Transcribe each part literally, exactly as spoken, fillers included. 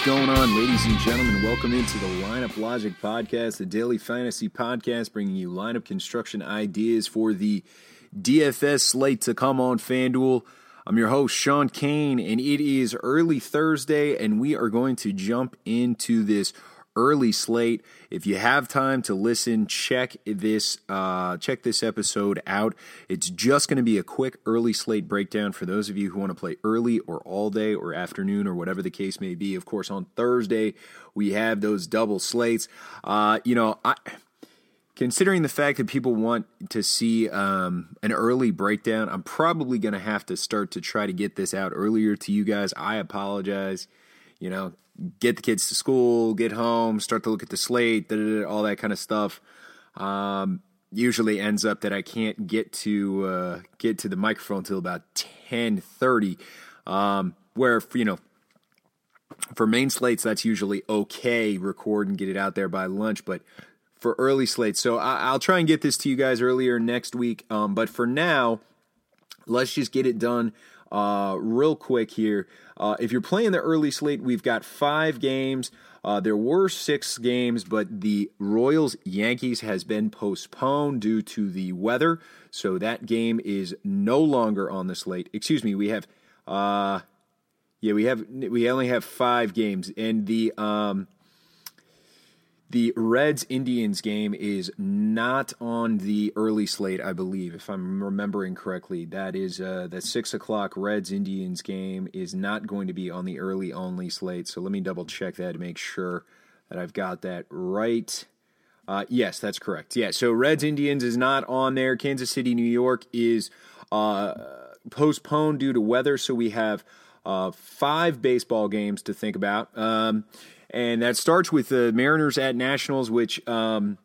going on, ladies and gentlemen? Welcome into the Lineup Logic Podcast, the daily fantasy podcast bringing you lineup construction ideas for the D F S slate to come on FanDuel. I'm your host, Sean Kane, and it is early Thursday, and we are going to jump into this early slate. If you have time to listen, check this uh, check this episode out. It's just going to be a quick early slate breakdown for those of you who want to play early or all day or afternoon or whatever the case may be. Of course, on Thursday, we have those double slates. Uh, you know, I... Considering the fact that people want to see um, an early breakdown, I'm probably going to have to start to try to get this out earlier to you guys. I apologize. You know, get the kids to school, get home, start to look at the slate, da, da, da, all that kind of stuff. Um, usually ends up that I can't get to uh, get to the microphone until about ten thirty. Um, where, you know, for main slates, that's usually okay, record and get it out there by lunch, but for early slates. So I, I'll try and get this to you guys earlier next week. Um, but for now, let's just get it done uh, real quick here. Uh, if you're playing the early slate, we've got five games. Uh, there were six games, but the Royals-Yankees has been postponed due to the weather. So that game is no longer on the slate. Excuse me, we have, uh, yeah, we have, we only have five games. And the, um, The Reds-Indians game is not on the early slate, I believe, if I'm remembering correctly. That is uh, the six o'clock Reds-Indians game is not going to be on the early-only slate. So let me double-check that to make sure that I've got that right. Uh, yes, that's correct. Yeah, so Reds-Indians is not on there. Kansas City, New York is uh, postponed due to weather, so we have uh, five baseball games to think about. Um And that starts with the Mariners at Nationals, which um,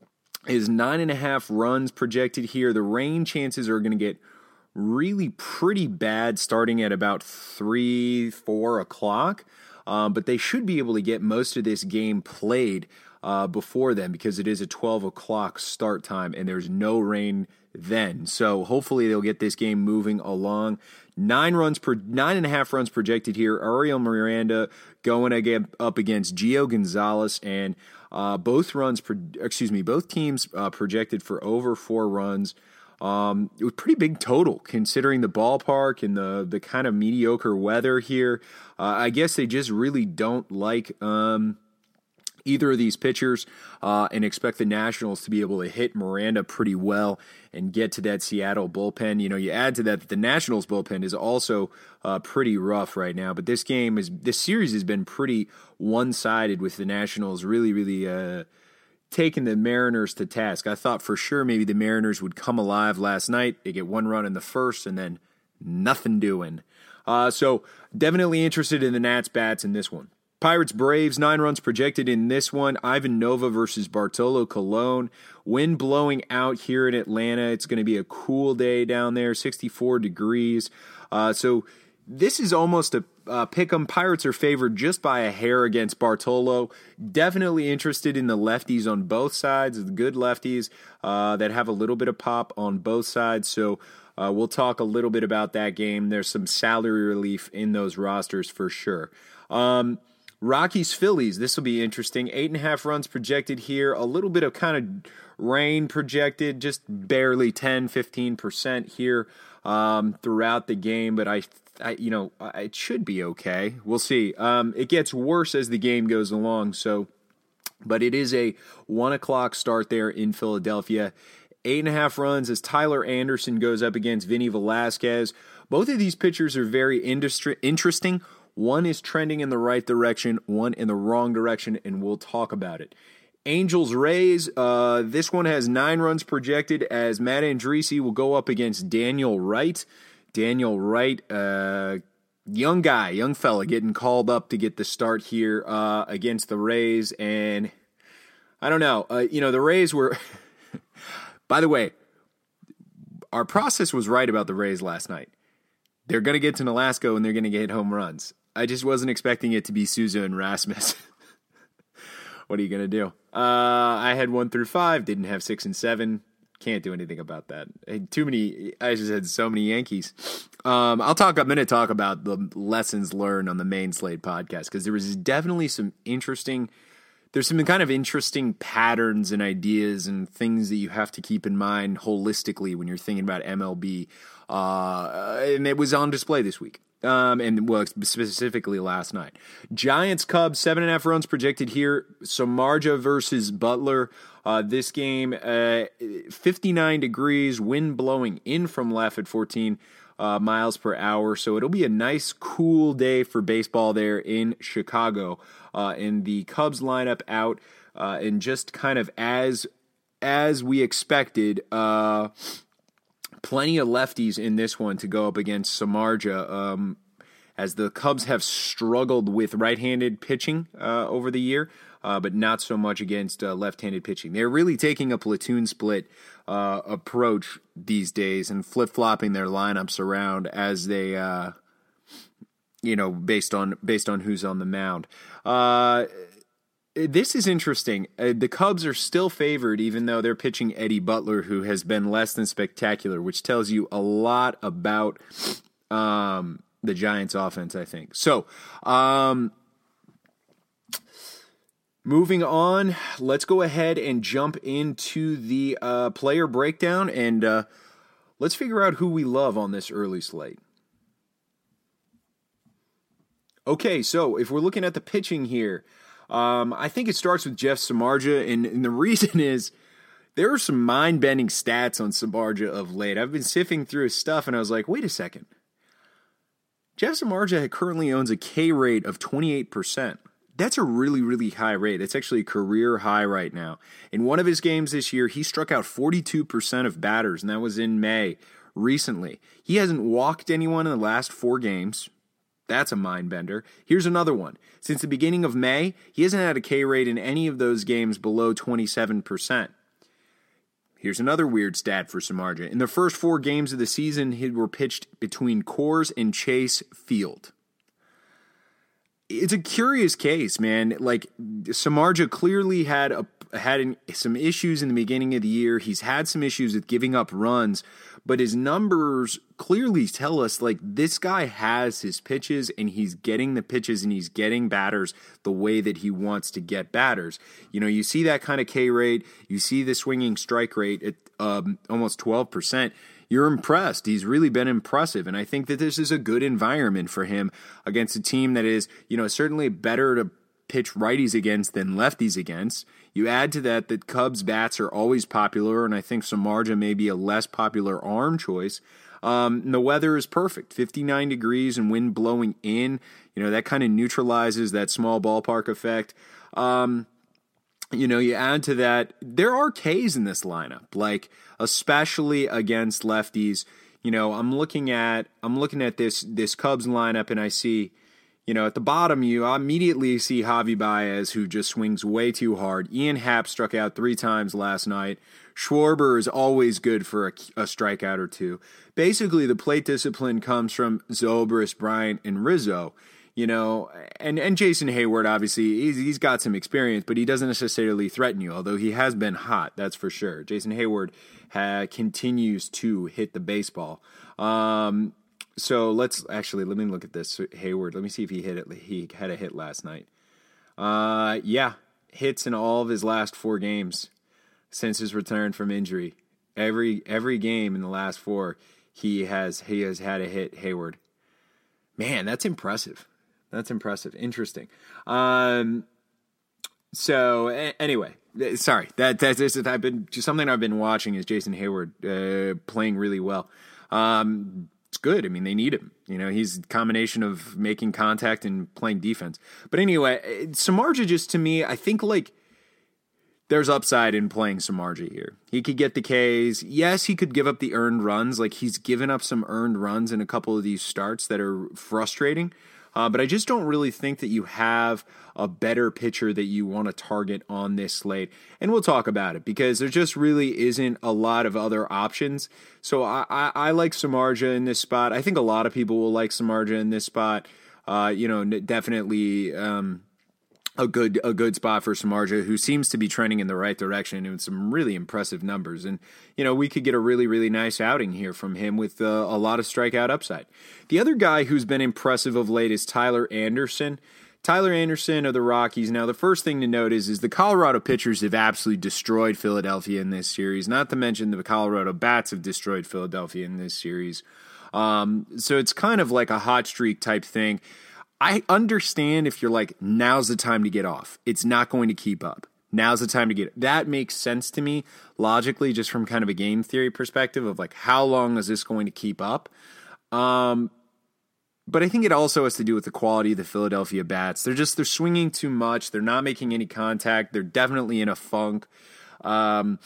is nine and a half runs projected here. The rain chances are going to get really pretty bad starting at about three, four o'clock. Um, but they should be able to get most of this game played uh, before then because it is a twelve o'clock start time and there's no rain then. So hopefully they'll get this game moving along. Nine runs per nine and a half runs projected here. Ariel Miranda going again up against Gio Gonzalez, and uh, both runs, pro, excuse me, both teams uh, projected for over four runs. Um, it was pretty big total considering the ballpark and the the kind of mediocre weather here. Uh, I guess they just really don't like Um, either of these pitchers uh, and expect the Nationals to be able to hit Miranda pretty well and get to that Seattle bullpen. You know, you add to that that the Nationals bullpen is also uh, pretty rough right now, but this game is, this series has been pretty one-sided with the Nationals really, really uh, taking the Mariners to task. I thought for sure maybe the Mariners would come alive last night. They get one run in the first and then nothing doing. Uh, so definitely interested in the Nats bats in this one. Pirates-Braves, nine runs projected in this one. Ivan Nova versus Bartolo Colon. Wind blowing out here in Atlanta. It's going to be a cool day down there, sixty-four degrees. Uh, so this is almost a uh, pick 'em. Pirates are favored just by a hair against Bartolo. Definitely interested in the lefties on both sides, the good lefties uh, that have a little bit of pop on both sides. So uh, we'll talk a little bit about that game. There's some salary relief in those rosters for sure. Um, Rockies, Phillies, this will be interesting. Eight and a half runs projected here. A little bit of kind of rain projected, just barely ten, fifteen percent here um, throughout the game. But, I, I, you know, it should be okay. We'll see. Um, it gets worse as the game goes along. So, but it is a one o'clock start there in Philadelphia. Eight and a half runs as Tyler Anderson goes up against Vinny Velasquez. Both of these pitchers are very industri- interesting. One is trending in the right direction, one in the wrong direction, and we'll talk about it. Angels-Rays, uh, this one has nine runs projected as Matt Andriese will go up against Daniel Wright. Daniel Wright, uh, young guy, young fella, getting called up to get the start here uh, against the Rays. And I don't know, uh, you know, the Rays were, by the way, our process was right about the Rays last night. They're going to get to Nolasco and they're going to get home runs. I just wasn't expecting it to be Souza and Rasmus. What are you going to do? Uh, I had one through five, didn't have six and seven. Can't do anything about that. Too many. I just had so many Yankees. Um, I'll talk. I'm going to talk about the lessons learned on the main Slate podcast because there was definitely some interesting. There's some kind of interesting patterns and ideas and things that you have to keep in mind holistically when you're thinking about M L B. Uh, and it was on display this week. Um, and well, specifically last night. Giants Cubs, seven and a half runs projected here. Samardzija versus Butler. Uh, this game, uh, fifty-nine degrees, wind blowing in from left at fourteen uh, miles per hour. So it'll be a nice, cool day for baseball there in Chicago. Uh, and the Cubs lineup out, uh, and just kind of as as we expected. Uh, Plenty of lefties in this one to go up against Samardzija, um, as the Cubs have struggled with right-handed pitching uh, over the year, uh, but not so much against uh, left-handed pitching. They're really taking a platoon split uh, approach these days and flip-flopping their lineups around as they, uh, you know, based on based on who's on the mound. Uh, This is interesting. Uh, the Cubs are still favored, even though they're pitching Eddie Butler, who has been less than spectacular, which tells you a lot about um, the Giants' offense, I think. So, um, moving on, let's go ahead and jump into the uh, player breakdown, and uh, let's figure out who we love on this early slate. Okay, so if we're looking at the pitching here, Um, I think it starts with Jeff Samardzija, and, and the reason is there are some mind-bending stats on Samardzija of late. I've been sifting through his stuff, and I was like, wait a second. Jeff Samardzija currently owns a K rate of twenty-eight percent. That's a really, really high rate. It's actually a career high right now. In one of his games this year, he struck out forty-two percent of batters, and that was in May recently. He hasn't walked anyone in the last four games. That's a mind bender. Here's another one. Since the beginning of May, he hasn't had a K rate in any of those games below twenty-seven percent. Here's another weird stat for Samardzija. In the first four games of the season, he were pitched between Coors and Chase Field. It's a curious case, man. Like, Samardzija clearly had a had an, some issues in the beginning of the year. He's had some issues with giving up runs, but his numbers clearly tell us, like, this guy has his pitches, and he's getting the pitches, and he's getting batters the way that he wants to get batters. You know, you see that kind of K rate, you see the swinging strike rate at um, almost twelve percent. You're impressed. He's really been impressive, and I think that this is a good environment for him against a team that is, you know, certainly better to pitch righties against than lefties against. You add to that that Cubs bats are always popular, and I think Samardzija may be a less popular arm choice. Um, and the weather is perfect, fifty-nine degrees and wind blowing in. You know, that kind of neutralizes that small ballpark effect. Um, you know, you add to that, there are Ks in this lineup, like especially against lefties. You know, I'm looking at I'm looking at this this Cubs lineup, and I see, you know, at the bottom, you immediately see Javi Baez, who just swings way too hard. Ian Happ struck out three times last night. Schwarber is always good for a, a strikeout or two. Basically, the plate discipline comes from Zobrist, Bryant, and Rizzo. You know, and, and Jason Hayward, obviously, he's, he's got some experience, but he doesn't necessarily threaten you, although he has been hot, that's for sure. Jason Hayward ha, continues to hit the baseball. Um, so let's actually, let me look at this. Hayward, let me see if he hit it. He had a hit last night. Uh, yeah, hits in all of his last four games since his return from injury. Every every game in the last four, he has he has had a hit, Hayward. Man, that's impressive. That's impressive. Interesting. Um, so a- anyway, sorry. That that's just, I've been just something I've been watching is Jason Hayward uh, playing really well. Um, it's good. I mean, they need him. You know, he's a combination of making contact and playing defense. But anyway, Samardzija just to me, I think like there's upside in playing Samardzija here. He could get the Ks. Yes, he could give up the earned runs. Like he's given up some earned runs in a couple of these starts that are frustrating. Uh, but I just don't really think that you have a better pitcher that you want to target on this slate. And we'll talk about it because there just really isn't a lot of other options. So I, I, I like Samardzija in this spot. I think a lot of people will like Samardzija in this spot. Uh, you know, definitely um, a good a good spot for Samardzija, who seems to be trending in the right direction and with some really impressive numbers. And, you know, we could get a really, really nice outing here from him with uh, a lot of strikeout upside. The other guy who's been impressive of late is Tyler Anderson. Tyler Anderson of the Rockies. Now, the first thing to note is, is the Colorado pitchers have absolutely destroyed Philadelphia in this series, not to mention the Colorado bats have destroyed Philadelphia in this series. Um, so it's kind of like a hot streak type thing. I understand if you're like, now's the time to get off. It's not going to keep up. Now's the time to get. That makes sense to me logically, just from kind of a game theory perspective of like, how long is this going to keep up? Um, but I think it also has to do with the quality of the Philadelphia bats. They're just, they're swinging too much. They're not making any contact. They're definitely in a funk. Um,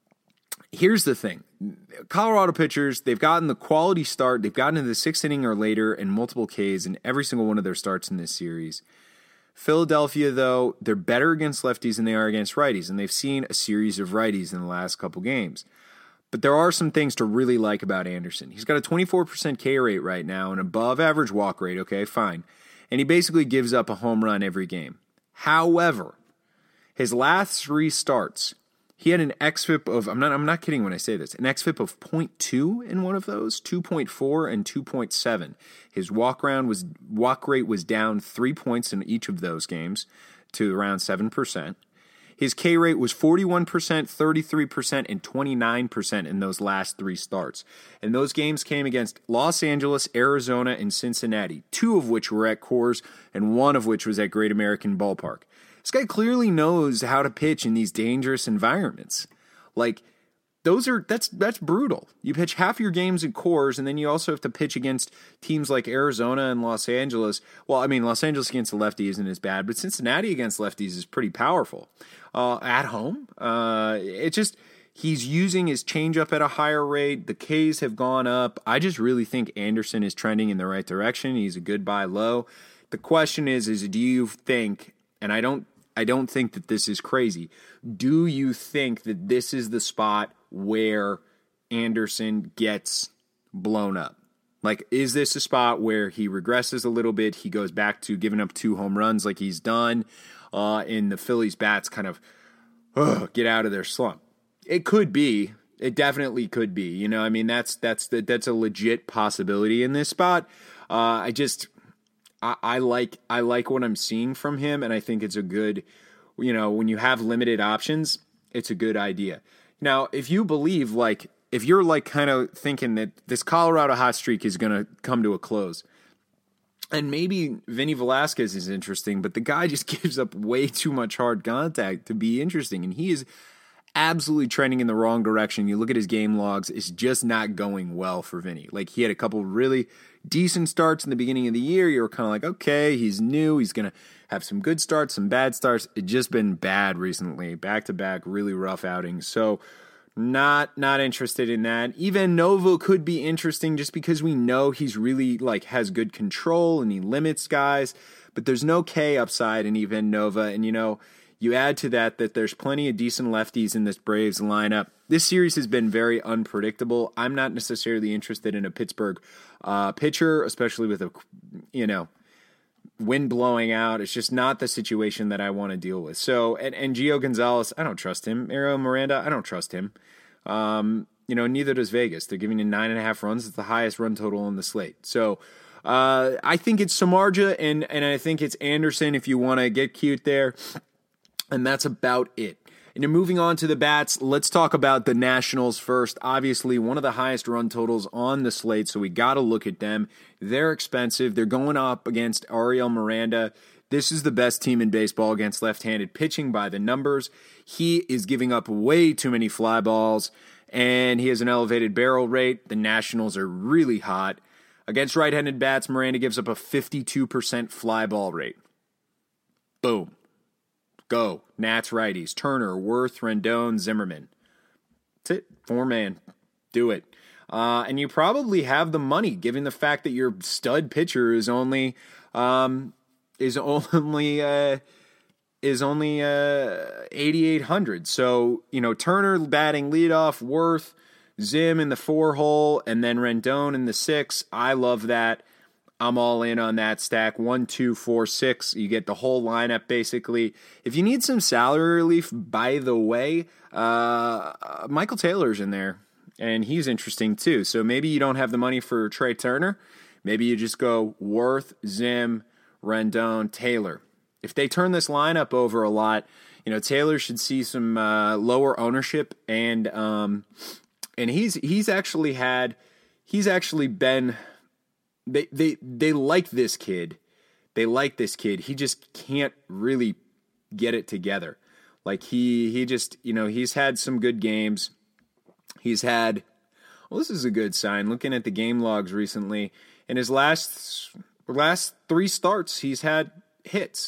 Here's the thing. Colorado pitchers, they've gotten the quality start. They've gotten into the sixth inning or later and multiple Ks in every single one of their starts in this series. Philadelphia, though, they're better against lefties than they are against righties, and they've seen a series of righties in the last couple games. But there are some things to really like about Anderson. He's got a twenty-four percent K rate right now, an above average walk rate, okay, fine. And he basically gives up a home run every game. However, his last three starts, he had an X F I P of, I'm not I'm not kidding when I say this, an X F I P of zero point two in one of those, two point four and two point seven. His walk round was walk rate was down three points in each of those games to around seven percent. His K rate was forty-one percent, thirty-three percent, and twenty-nine percent in those last three starts. And those games came against Los Angeles, Arizona, and Cincinnati, two of which were at Coors and one of which was at Great American Ballpark. This guy clearly knows how to pitch in these dangerous environments. Like, those are that's that's brutal. You pitch half your games at Coors, and then you also have to pitch against teams like Arizona and Los Angeles. Well, I mean, Los Angeles against the lefty isn't as bad, but Cincinnati against lefties is pretty powerful. Uh, at home, uh, it just he's using his changeup at a higher rate. The Ks have gone up. I just really think Anderson is trending in the right direction. He's a good buy low. The question is, is do you think? And I don't. I don't think that this is crazy. Do you think that this is the spot where Anderson gets blown up? Like, is this a spot where he regresses a little bit? He goes back to giving up two home runs like he's done, uh, and the Phillies bats kind of ugh, get out of their slump. It could be. It definitely could be. You know, I mean, that's that's the, that's a legit possibility in this spot. Uh, I just... I like I like what I'm seeing from him, and I think it's a good, you know, when you have limited options, it's a good idea. Now, if you believe, like, if you're, like, kind of thinking that this Colorado hot streak is going to come to a close, and maybe Vinny Velasquez is interesting, but the guy just gives up way too much hard contact to be interesting, and he is absolutely trending in the wrong direction. You look at his game logs, it's just not going well for Vinny. Like, he had a couple really decent starts in the beginning of the year. You were kind of like, okay, he's new. He's going to have some good starts, some bad starts. It's just been bad recently. Back-to-back, really rough outings. So not not interested in that. Ivan Nova could be interesting just because we know he's really, like, has good control and he limits guys. But there's no K upside in Ivan Nova. And, you know, you add to that that there's plenty of decent lefties in this Braves lineup. This series has been very unpredictable. I'm not necessarily interested in a Pittsburgh uh, pitcher, especially with a, you know, wind blowing out. It's just not the situation that I want to deal with. So, and, and Gio Gonzalez, I don't trust him. Ariel Miranda, I don't trust him. Um, you know, neither does Vegas. They're giving him nine and a half runs. It's the highest run total on the slate. So, uh, I think it's Samardzija and, and I think it's Anderson if you want to get cute there. And that's about it. And then moving on to the bats, let's talk about the Nationals first. Obviously, one of the highest run totals on the slate, so we got to look at them. They're expensive. They're going up against Ariel Miranda. This is the best team in baseball against left-handed pitching by the numbers. He is giving up way too many fly balls, and he has an elevated barrel rate. The Nationals are really hot. Against right-handed bats, Miranda gives up a fifty-two percent fly ball rate. Boom. Go. Nats righties. Turner, Worth, Rendon, Zimmerman. That's it. Four-man. Do it. Uh, and you probably have the money, given the fact that your stud pitcher is only um, is only uh, is only uh, eighty-eight hundred. So, you know, Turner batting leadoff, Worth, Zim in the four hole, and then Rendon in the six. I love that. I'm all in on that stack. One, two, four, six. You get the whole lineup basically. If you need some salary relief, by the way, uh, Michael Taylor's in there, and he's interesting too. So maybe you don't have the money for Trey Turner. Maybe you just go Worth, Zim, Rendon, Taylor. If they turn this lineup over a lot, you know, Taylor should see some uh, lower ownership, and um, and he's he's actually had he's actually been. They they they like this kid. They like this kid. He just can't really get it together. Like he he just, you know, he's had some good games. He's had well, this is a good sign. Looking at the game logs recently, in his last last three starts, he's had hits.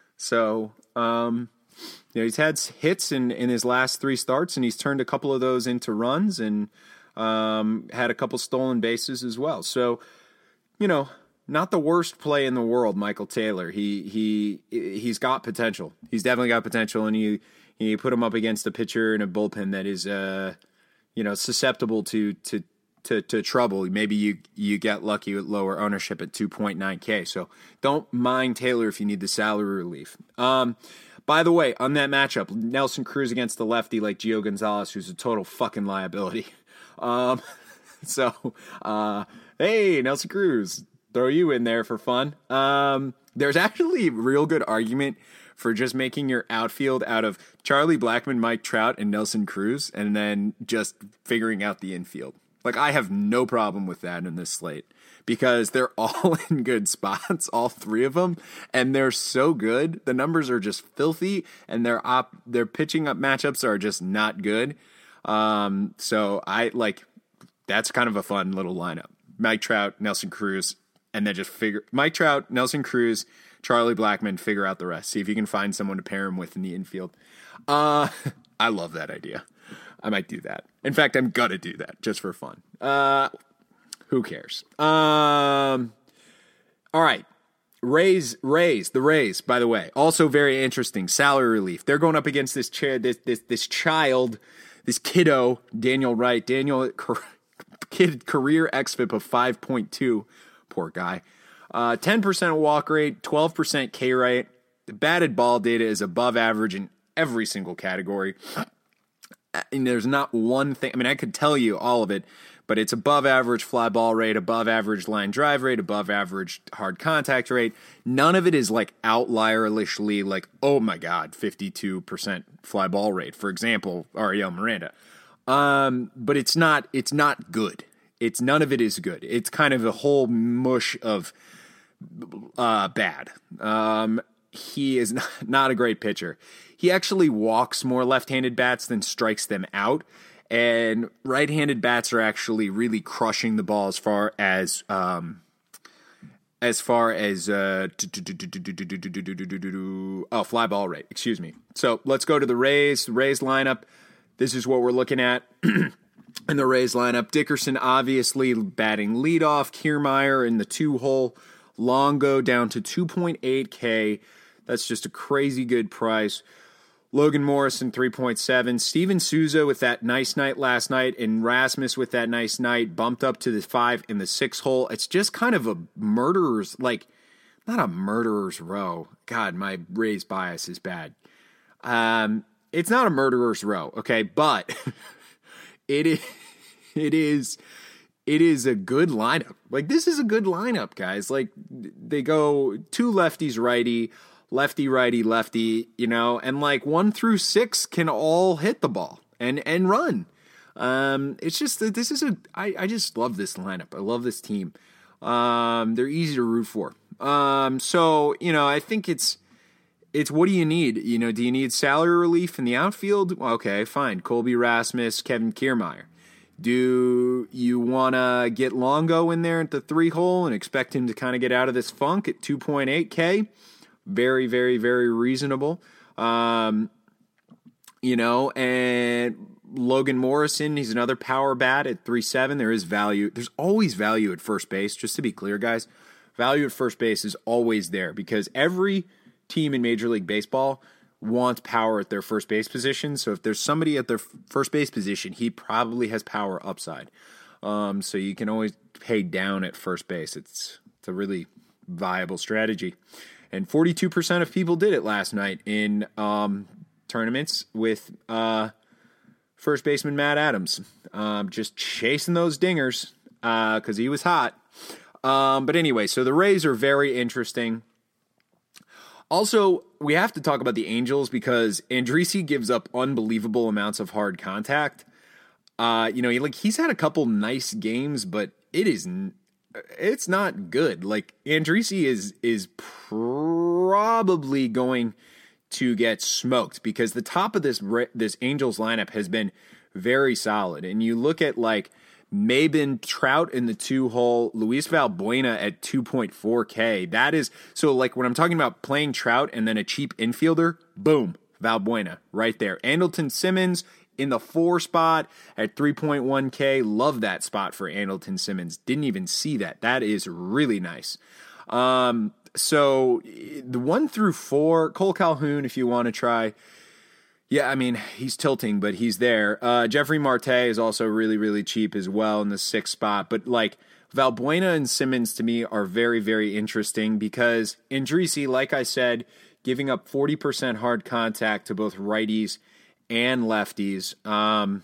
So, um, you know, he's had hits in, in his last three starts, and he's turned a couple of those into runs, and um, had a couple stolen bases as well. So, you know, not the worst play in the world, Michael Taylor. He he he's got potential. He's definitely got potential, and you you put him up against a pitcher and a bullpen that is uh you know susceptible to to to, to trouble. Maybe you you get lucky with lower ownership at two point nine K. So don't mind Taylor if you need the salary relief. Um, by the way, on that matchup, Nelson Cruz against the lefty like Gio Gonzalez, who's a total fucking liability. Um, so. Uh, Hey, Nelson Cruz, throw you in there for fun. Um, there's actually a real good argument for just making your outfield out of Charlie Blackmon, Mike Trout, and Nelson Cruz, and then just figuring out the infield. Like, I have no problem with that in this slate because they're all in good spots, all three of them, and they're so good. The numbers are just filthy, and their op, their pitching up matchups are just not good. Um, so I like that's kind of a fun little lineup. Mike Trout, Nelson Cruz, and then just figure Mike Trout, Nelson Cruz, Charlie Blackmon, figure out the rest. See if you can find someone to pair him with in the infield. Uh, I love that idea. I might do that. In fact, I'm gonna do that just for fun. Uh, who cares? Um, all right. Rays, Rays, the Rays, by the way, also very interesting. Salary relief. They're going up against this chair, this this this child, this kiddo, Daniel Wright. Daniel. Kid career X F I P of five point two. Poor guy. Uh, ten percent walk rate, twelve percent K rate. The batted ball data is above average in every single category. And there's not one thing. I mean, I could tell you all of it, but it's above average fly ball rate, above average line drive rate, above average hard contact rate. None of it is like outlierishly like, oh my God, fifty-two percent fly ball rate. For example, Ariel Miranda. Um, but it's not, it's not good. It's none of it is good. It's kind of a whole mush of, uh, bad. Um, he is not, not a great pitcher. He actually walks more left-handed bats than strikes them out. And right-handed bats are actually really crushing the ball as far as, um, as far as, uh, oh, fly ball rate, excuse me. So let's go to the Rays, the Rays lineup. This is what we're looking at in the Rays lineup. Dickerson obviously batting leadoff. Kiermaier in the two-hole. Longo down to two point eight K. That's just a crazy good price. Logan Morrison, three point seven. Steven Souza with that nice night last night, and Rasmus with that nice night, bumped up to the five in the six hole. It's just kind of a murderer's, like, not a murderer's row. God, my Rays bias is bad. Um... It's not a murderer's row, okay, but it is, it is, it is a good lineup. Like, this is a good lineup, guys. Like, they go two lefties, righty, lefty, righty, lefty, you know, and like one through six can all hit the ball and and run. Um, it's just that this is a, I, I just love this lineup. I love this team. Um, they're easy to root for. Um, so you know, I think it's. It's what do you need? You know, do you need salary relief in the outfield? Okay, fine. Colby Rasmus, Kevin Kiermaier. Do you want to get Longo in there at the three hole and expect him to kind of get out of this funk at two point eight K? Very, very, very reasonable. Um, you know, and Logan Morrison, he's another power bat at three seven. There is value. There's always value at first base. Just to be clear, guys, value at first base is always there because every team in Major League Baseball wants power at their first base position. So if there's somebody at their first base position, he probably has power upside. Um, so you can always pay down at first base. It's it's It's a really viable strategy. And forty-two percent of people did it last night in um, tournaments with uh, first baseman Matt Adams. Um, just chasing those dingers because uh, he was hot. Um, but anyway, so the Rays are very interesting. Also, we have to talk about the Angels because Andriese gives up unbelievable amounts of hard contact. Uh, you know, he, like he's had a couple nice games, but it is it's not good. Like Andriese is is probably going to get smoked because the top of this this Angels lineup has been very solid, and you look at like Maben Trout in the two hole, Luis Valbuena at two point four K. That is so like when I'm talking about playing Trout and then a cheap infielder, boom, Valbuena right there. Andrelton Simmons in the four spot at three point one K. Love that spot for Andrelton Simmons. Didn't even see that. That is really nice. Um, so the one through four, Cole Calhoun, if you want to try. Yeah, I mean, he's tilting, but he's there. Uh, Jeffrey Marte is also really, really cheap as well in the sixth spot. But, like, Valbuena and Simmons, to me, are very, very interesting because Andriese, like I said, giving up forty percent hard contact to both righties and lefties. Um,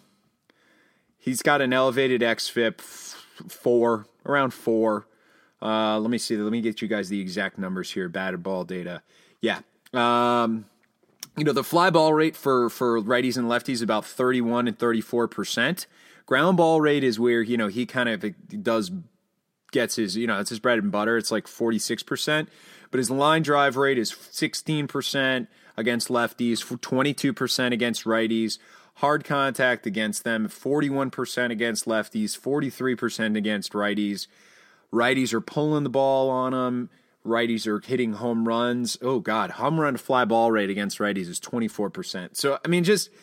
he's got an elevated X F I P, four, around four. Uh, let me see. Let me get you guys the exact numbers here, batted ball data. Yeah. Um... You know, the fly ball rate for, for righties and lefties is about thirty-one and thirty-four percent. Ground ball rate is where, you know, he kind of does, gets his, you know, it's his bread and butter. It's like forty-six percent. But his line drive rate is sixteen percent against lefties, twenty-two percent against righties. Hard contact against them, forty-one percent against lefties, forty-three percent against righties. Righties are pulling the ball on him. Righties are hitting home runs. Oh, God. Home run to fly ball rate against righties is twenty-four percent. So, I mean, just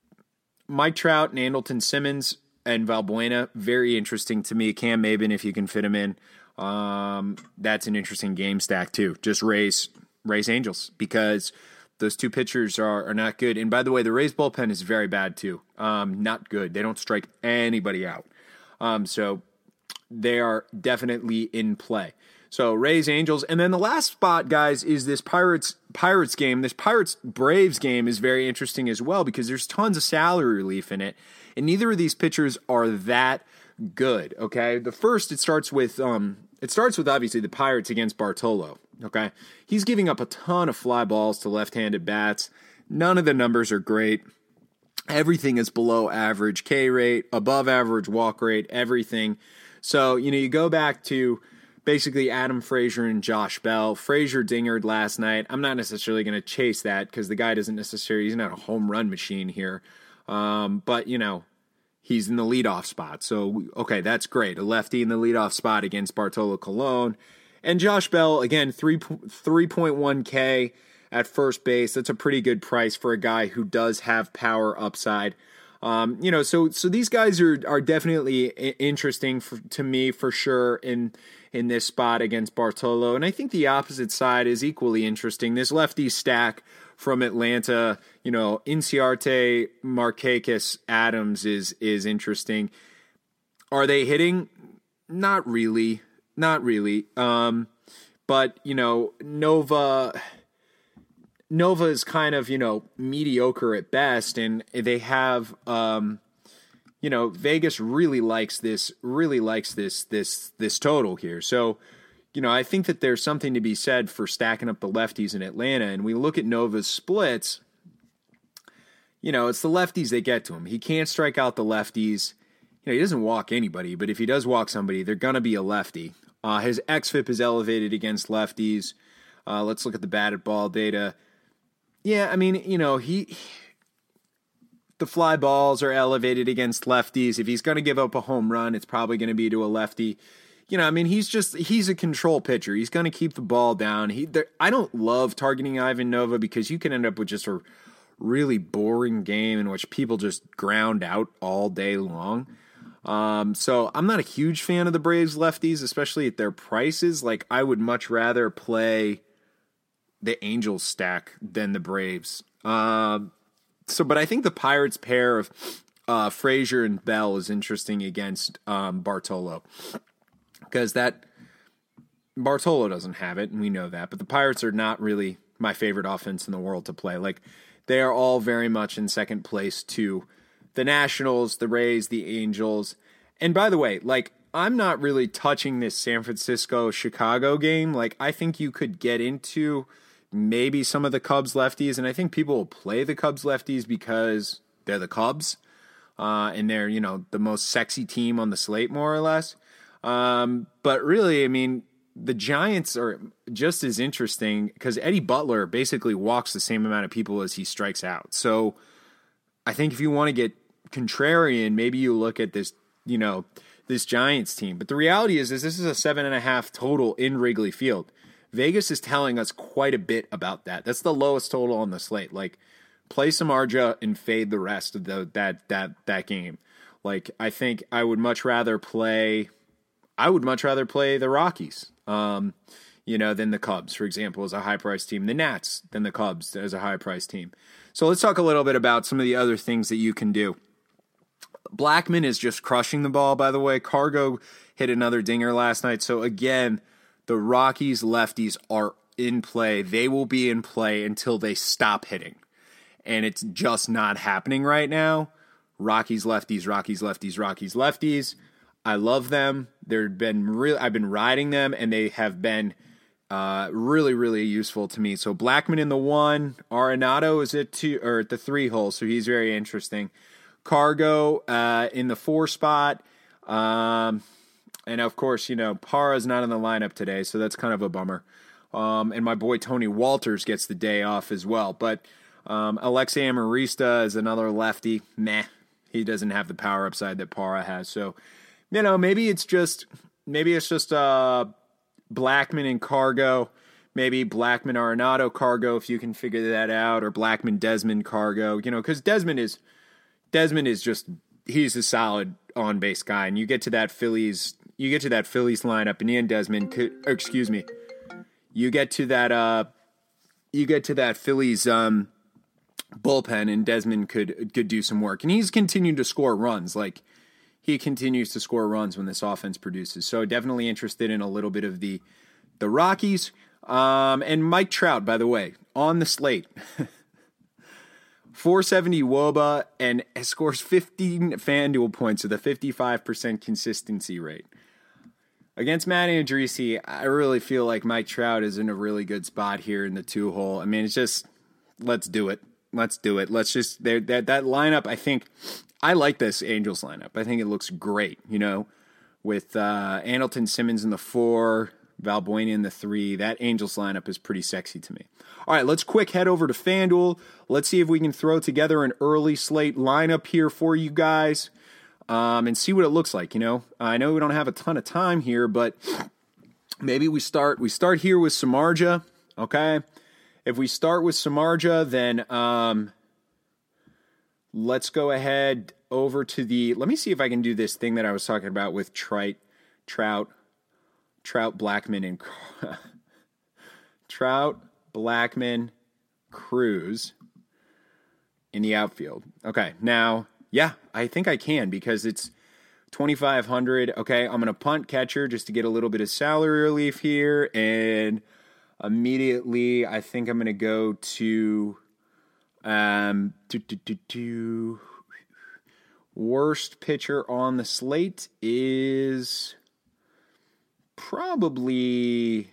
Mike Trout and Andrelton Simmons and Valbuena, very interesting to me. Cam Maben, if you can fit him in. Um, that's an interesting game stack, too. Just Rays, Rays Angels, because those two pitchers are, are not good. And by the way, the Rays bullpen is very bad, too. Um, not good. They don't strike anybody out. Um, so they are definitely in play. So Rays, Angels, and then the last spot, guys, is this Pirates Pirates game. This Pirates Braves game is very interesting as well because there's tons of salary relief in it, and neither of these pitchers are that good. Okay, the first it starts with um it starts with obviously the Pirates against Bartolo. Okay, he's giving up a ton of fly balls to left-handed bats. None of the numbers are great. Everything is below average K rate, above average walk rate, everything. So you know you go back to basically Adam Frazier and Josh Bell. Frazier dingered last night. I'm not necessarily going to chase that because the guy doesn't necessarily, he's not a home run machine here. Um, but, you know, he's in the leadoff spot. So, okay, that's great. A lefty in the leadoff spot against Bartolo Colon. And Josh Bell, again, three point one K at first base. That's a pretty good price for a guy who does have power upside. Um, you know, so so these guys are are definitely interesting for, to me for sure in in this spot against Bartolo, and I think the opposite side is equally interesting. This lefty stack from Atlanta, you know, Inciarte, Markakis, Adams is is interesting. Are they hitting? Not really, not really. Um, but you know, Nova. Nova is kind of, you know, mediocre at best, and they have, um, you know, Vegas really likes this, really likes this, this, this total here. So, you know, I think that there's something to be said for stacking up the lefties in Atlanta, and we look at Nova's splits, you know, it's the lefties that get to him. He can't strike out the lefties. You know, he doesn't walk anybody, but if he does walk somebody, they're going to be a lefty. Uh, his X F I P is elevated against lefties. Uh, let's look at the batted ball data. Yeah, I mean, you know, he the fly balls are elevated against lefties. If he's going to give up a home run, it's probably going to be to a lefty. You know, I mean, he's just he's a control pitcher. He's going to keep the ball down. He, I don't love targeting Ivan Nova because you can end up with just a really boring game in which people just ground out all day long. Um, so I'm not a huge fan of the Braves lefties, especially at their prices. Like, I would much rather play the Angels stack than the Braves. Uh, so, but I think the Pirates pair of uh, Frazier and Bell is interesting against um, Bartolo because that Bartolo doesn't have it, and we know that. But the Pirates are not really my favorite offense in the world to play. Like, they are all very much in second place to the Nationals, the Rays, the Angels. And by the way, like, I'm not really touching this San Francisco-Chicago game. Like, I think you could get into maybe some of the Cubs lefties, and I think people will play the Cubs lefties because they're the Cubs, uh, and they're, you know, the most sexy team on the slate, more or less. Um, but really, I mean, the Giants are just as interesting because Eddie Butler basically walks the same amount of people as he strikes out. So I think if you want to get contrarian, maybe you look at this, you know, this Giants team. But the reality is, is this is a seven and a half total in Wrigley Field. Vegas is telling us quite a bit about that. That's the lowest total on the slate. Like, play Samardzija and fade the rest of the that that that game. Like, I think I would much rather play. I would much rather play the Rockies, um, you know, than the Cubs, for example, as a high-priced team. The Nats than the Cubs as a high-priced team. So let's talk a little bit about some of the other things that you can do. Blackmon is just crushing the ball, by the way. Cargo hit another dinger last night. So, again, the Rockies lefties are in play. They will be in play until they stop hitting. And it's just not happening right now. Rockies lefties, Rockies lefties, Rockies lefties. I love them. They've been real. I've been riding them, and they have been uh, really, really useful to me. So Blackmon in the one, Arenado is at two or at the three hole, so he's very interesting. Cargo uh, in the four spot, um, and of course, you know, Parra's not in the lineup today, so that's kind of a bummer. Um, and my boy Tony Walters gets the day off as well. But um, Alexei Amarista is another lefty. Meh, he doesn't have the power upside that Parra has. So, you know, maybe it's just maybe it's just uh, Blackmon and Cargo. Maybe Blackmon Arenado Cargo if you can figure that out, or Blackmon Desmond Cargo. You know, because Desmond is Desmond is just he's a solid on base guy, and you get to that Phillies you get to that Phillies lineup, and Ian Desmond could, or excuse me, you get to that uh, you get to that Phillies um, bullpen, and Desmond could could do some work, and he's continued to score runs like. He continues to score runs when this offense produces. So definitely interested in a little bit of the the Rockies. Um, and Mike Trout, by the way, on the slate. four seventy W O B A and scores fifteen FanDuel points with a fifty-five percent consistency rate. Against Matt Andriese, I really feel like Mike Trout is in a really good spot here in the two-hole. I mean, it's just, let's do it. Let's do it. Let's just, that that lineup, I think... I like this Angels lineup. I think it looks great, you know, with uh, Andrelton Simmons in the four, Valbuena in the three. That Angels lineup is pretty sexy to me. All right, let's quick head over to FanDuel. Let's see if we can throw together an early slate lineup here for you guys um, and see what it looks like, you know. I know we don't have a ton of time here, but maybe we start we start here with Samardzija, okay? If we start with Samardzija, then... Um, Let's go ahead over to the, let me see if I can do this thing that I was talking about with Trite, Trout, Trout, Blackmon, and Trout, Blackmon, Cruz in the outfield. Okay, now, yeah, I think I can because it's twenty-five hundred. Okay, I'm going to punt catcher just to get a little bit of salary relief here, and immediately I think I'm going to go to... Um, do, do, do, do. Worst pitcher on the slate is probably,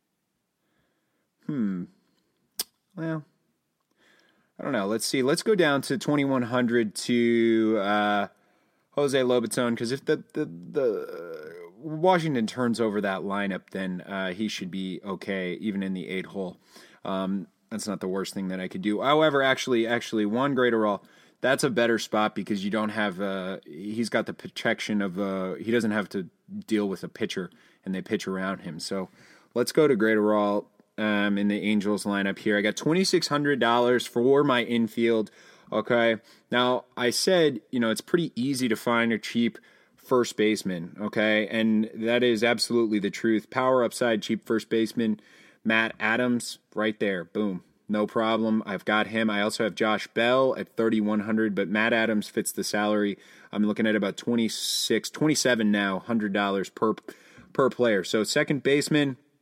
hmm, well, I don't know. Let's see. Let's go down to twenty-one hundred to uh, Jose Lobaton, because if the, the, the Washington turns over that lineup, then uh, he should be okay, even in the eight hole. Um, That's not the worst thing that I could do. However, actually, actually, Juan Graterol, that's a better spot because you don't have, uh, he's got the protection of, uh, he doesn't have to deal with a pitcher, and they pitch around him. So let's go to Graterol um, in the Angels lineup here. I got twenty-six hundred dollars for my infield, okay? Now, I said, you know, it's pretty easy to find a cheap first baseman, okay? And that is absolutely the truth. Power upside, cheap first baseman. Matt Adams, right there. Boom. No problem. I've got him. I also have Josh Bell at thirty-one hundred, but Matt Adams fits the salary. I'm looking at about twenty-six, twenty-seven now, one hundred dollars per per player. So second baseman,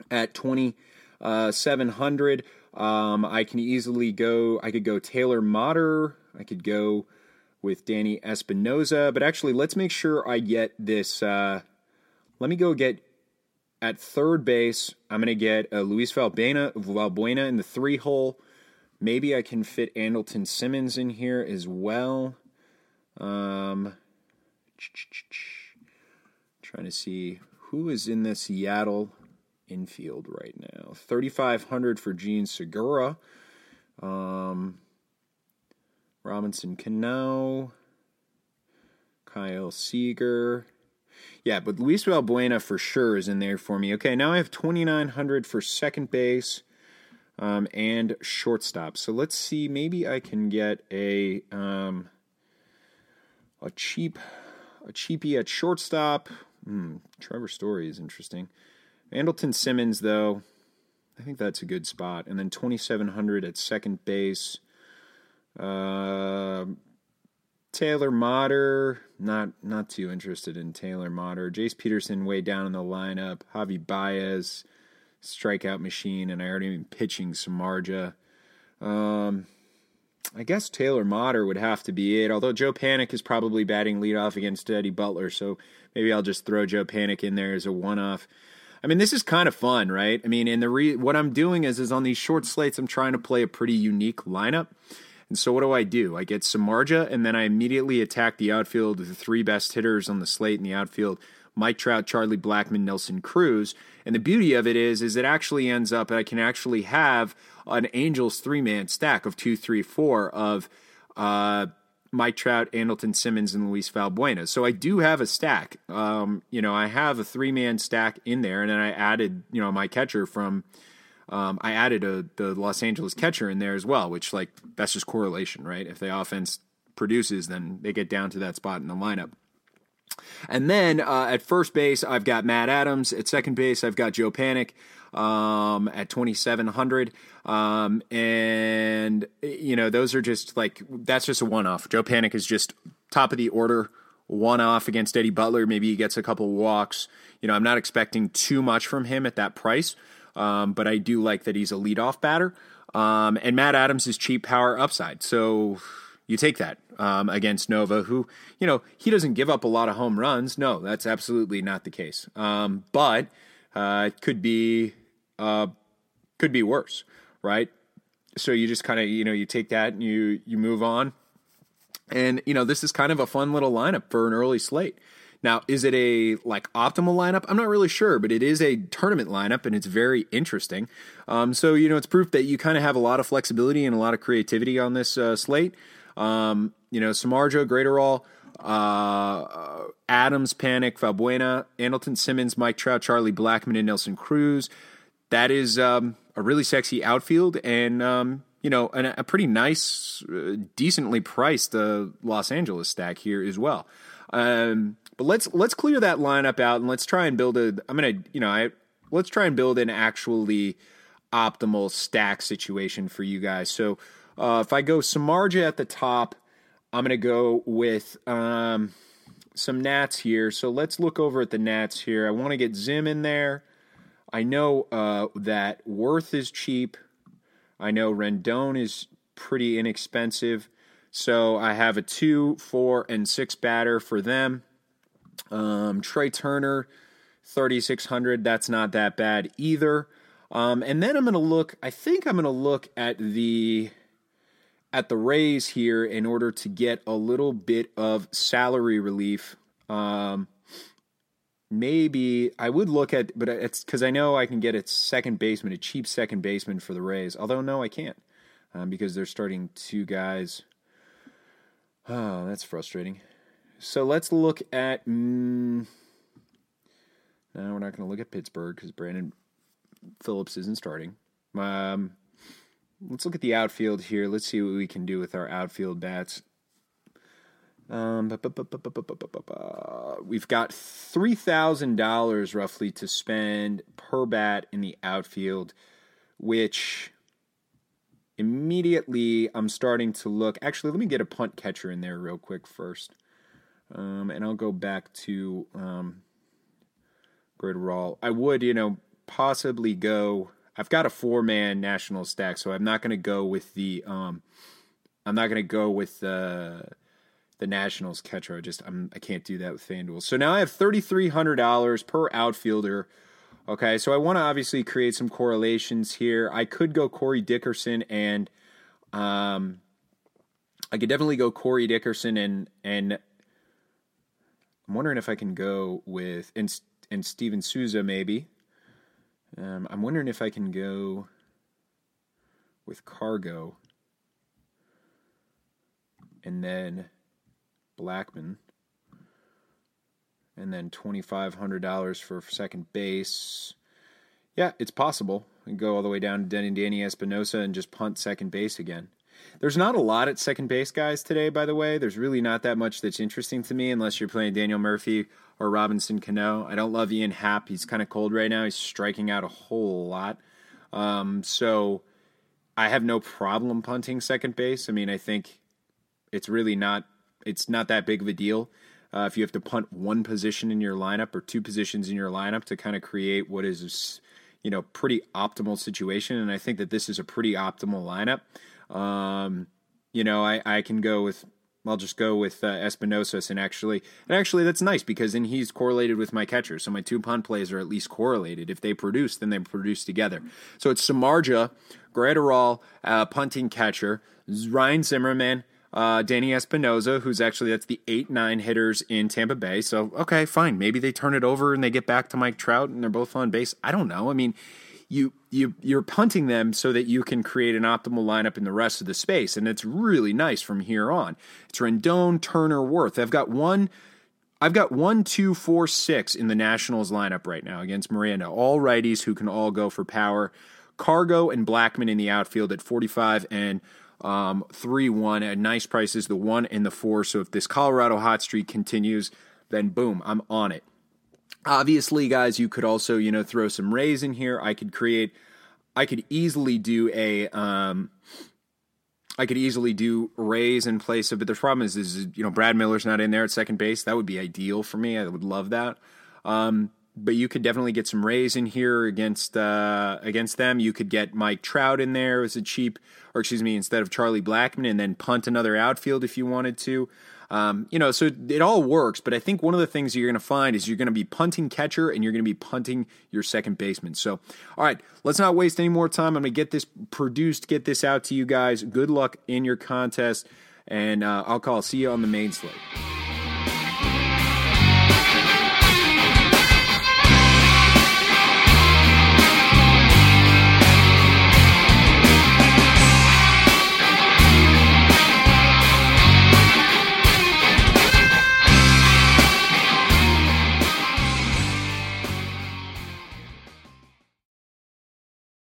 at twenty-seven hundred. Um, I can easily go, I could go Taylor Motter. I could go with Danny Espinoza. But actually, let's make sure I get this. Uh, let me go get at third base. I'm going to get uh, Luis Valbuena, Valbuena in the three hole. Maybe I can fit Andrelton Simmons in here as well. Um, trying to see who is in the Seattle infield right now. thirty-five hundred for Gene Segura. Um, Robinson Cano. Kyle Seager. Yeah, but Luis Valbuena for sure is in there for me. Okay, now I have twenty-nine hundred for second base um, and shortstop. So let's see. Maybe I can get a um, a cheap a cheapie at shortstop. Hmm, Trevor Story is interesting. Andrelton Simmons, though, I think that's a good spot. And then twenty-seven hundred at second base. Uh, Taylor Motter, not not too interested in Taylor Motter. Jace Peterson way down in the lineup. Javi Baez, strikeout machine, and I already been pitching Samardzija. Um, I guess Taylor Motter would have to be it, although Joe Panik is probably batting leadoff against Eddie Butler, so maybe I'll just throw Joe Panik in there as a one-off. I mean, this is kind of fun, right? I mean, and the re- what I'm doing is, is on these short slates, I'm trying to play a pretty unique lineup. And so what do I do? I get Samardzija, and then I immediately attack the outfield with the three best hitters on the slate in the outfield, Mike Trout, Charlie Blackmon, Nelson Cruz. And the beauty of it is, is it actually ends up, and I can actually have an Angels three-man stack of two, three, four of uh, Mike Trout, Andrelton Simmons, and Luis Valbuena. So I do have a stack. Um, you know, I have a three-man stack in there, and then I added, you know, my catcher from Um, I added a, the Los Angeles catcher in there as well, which, like, that's just correlation, right? If the offense produces, then they get down to that spot in the lineup. And then uh, at first base, I've got Matt Adams. At second base, I've got Joe Panik um, at twenty-seven hundred. Um, and, you know, those are just, like, that's just a one-off. Joe Panik is just top of the order, one-off against Eddie Butler. Maybe he gets a couple walks. You know, I'm not expecting too much from him at that price. Um, but I do like that he's a leadoff batter. Um, and Matt Adams is cheap power upside. So you take that um, against Nova, who, you know, he doesn't give up a lot of home runs. No, that's absolutely not the case. Um, but uh, it could be uh, could be worse, right? So you just kind of, you know, you take that and you you move on. And, you know, this is kind of a fun little lineup for an early slate. Now, is it a like optimal lineup? I'm not really sure, but it is a tournament lineup, and it's very interesting. Um, so, you know, it's proof that you kind of have a lot of flexibility and a lot of creativity on this uh, slate. Um, you know, Samardzija, Graterol, uh, Adams, Panik, Valbuena, Andrelton Simmons, Mike Trout, Charlie Blackmon, and Nelson Cruz. That is um, a really sexy outfield, and um, you know, an, a pretty nice, uh, decently priced uh, Los Angeles stack here as well. Um, but let's let's clear that lineup out and let's try and build a. I'm gonna, you know, I let's try and build an actually optimal stack situation for you guys. So uh, if I go Samardzija at the top, I'm gonna go with um, some Nats here. So let's look over at the Nats here. I want to get Zim in there. I know uh, that Worth is cheap. I know Rendon is pretty inexpensive. So I have a two, four, and six batter for them. Um, Trey Turner, thirty-six hundred. That's not that bad either. Um, and then I'm going to look. I think I'm going to look at the at the Rays here in order to get a little bit of salary relief. Um, maybe I would look at, but it's because I know I can get a second baseman, a cheap second baseman for the Rays. Although no, I can't um, because they're starting two guys. Oh, that's frustrating. So let's look at... Mm, no, we're not going to look at Pittsburgh because Brandon Phillips isn't starting. Um, let's look at the outfield here. Let's see what we can do with our outfield bats. Um, bu- bu- bu- bu- bu- bu- bu- bu- bu- bu- we've got three thousand dollars roughly to spend per bat in the outfield, which... Immediately, I'm starting to look... Actually, let me get a punt catcher in there real quick first. Um, and I'll go back to um, Graterol. I would, you know, possibly go. I've got a four-man national stack, so I'm not going to go with the. Um, I'm not going to go with the the Nationals catcher. I just I'm I can't do that with FanDuel. So now I have thirty-three hundred dollars per outfielder. Okay, so I want to obviously create some correlations here. I could go Corey Dickerson and um, I could definitely go Corey Dickerson and and I'm wondering if I can go with and and Steven Souza maybe. Um, I'm wondering if I can go with Cargo and then Blackman. And then twenty-five hundred dollars for second base. Yeah, it's possible. And go all the way down to Danny, Danny Espinosa and just punt second base again. There's not a lot at second base, guys, today, by the way. There's really not that much that's interesting to me unless you're playing Daniel Murphy or Robinson Cano. I don't love Ian Happ. He's kind of cold right now. He's striking out a whole lot. Um, so I have no problem punting second base. I mean, I think it's really not it's not that big of a deal. Uh, if you have to punt one position in your lineup or two positions in your lineup to kind of create what is, you know, pretty optimal situation. And I think that this is a pretty optimal lineup. Um, you know, I, I can go with, I'll just go with uh, Espinosa and actually, and actually that's nice because then he's correlated with my catcher. So my two punt plays are at least correlated. If they produce, then they produce together. So it's Samardzija, Graterol, uh, punting catcher, Ryan Zimmerman, Uh, Danny Espinosa, who's actually, that's the eight nine hitters in Tampa Bay. So, okay, fine. Maybe they turn it over and they get back to Mike Trout and they're both on base. I don't know. I mean, you, you, you're punting them so that you can create an optimal lineup in the rest of the space. And it's really nice from here on. It's Rendon, Turner, Worth. I've got one, I've got one, two, four, six in the Nationals lineup right now against Miranda. All righties who can all go for power. Cargo and Blackman in the outfield at forty-five and Um, three one at nice prices, the one and the four. So if this Colorado hot streak continues, then boom, I'm on it. Obviously, guys, you could also, you know, throw some Rays in here. I could create, I could easily do a, um, I could easily do Rays in place of, but the problem is, is, you know, Brad Miller's not in there at second base. That would be ideal for me. I would love that. Um, But you could definitely get some Rays in here against uh, against them. You could get Mike Trout in there as a cheap, or excuse me, instead of Charlie Blackman, and then punt another outfield if you wanted to. Um, you know, so it all works. But I think one of the things you're going to find is you're going to be punting catcher and you're going to be punting your second baseman. So, all right, let's not waste any more time. I'm going to get this produced, get this out to you guys. Good luck in your contest, and uh, I'll call. See you on the main slate.